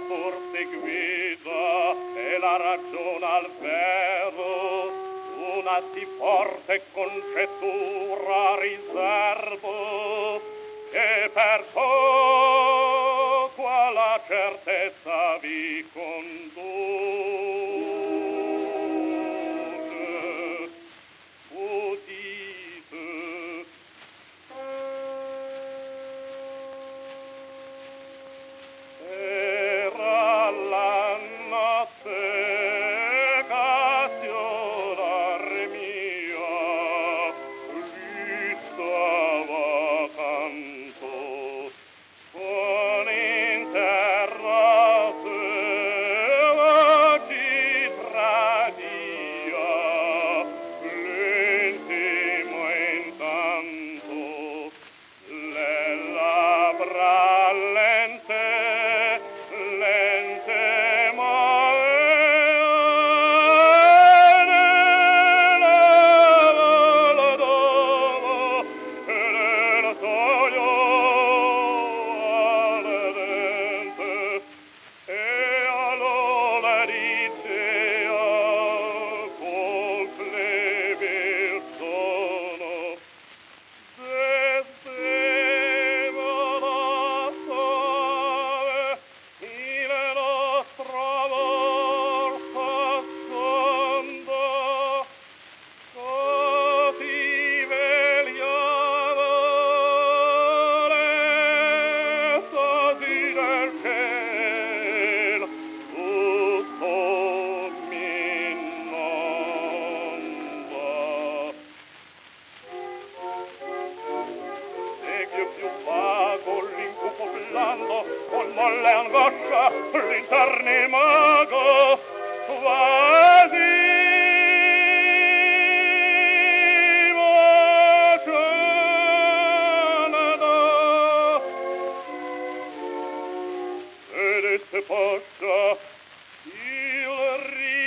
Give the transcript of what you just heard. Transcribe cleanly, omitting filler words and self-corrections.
pur seguita e la ragion al vero, una sì forte congettura riservo, che per la certezza vi conduce. Udite, era la notte cassionar mia, lui stava canto, con in terra ci tradia, l'intimo intanto, le labbra lente, lente ma con molle angoscia l'interni mago quasi vociando ed esse poscia il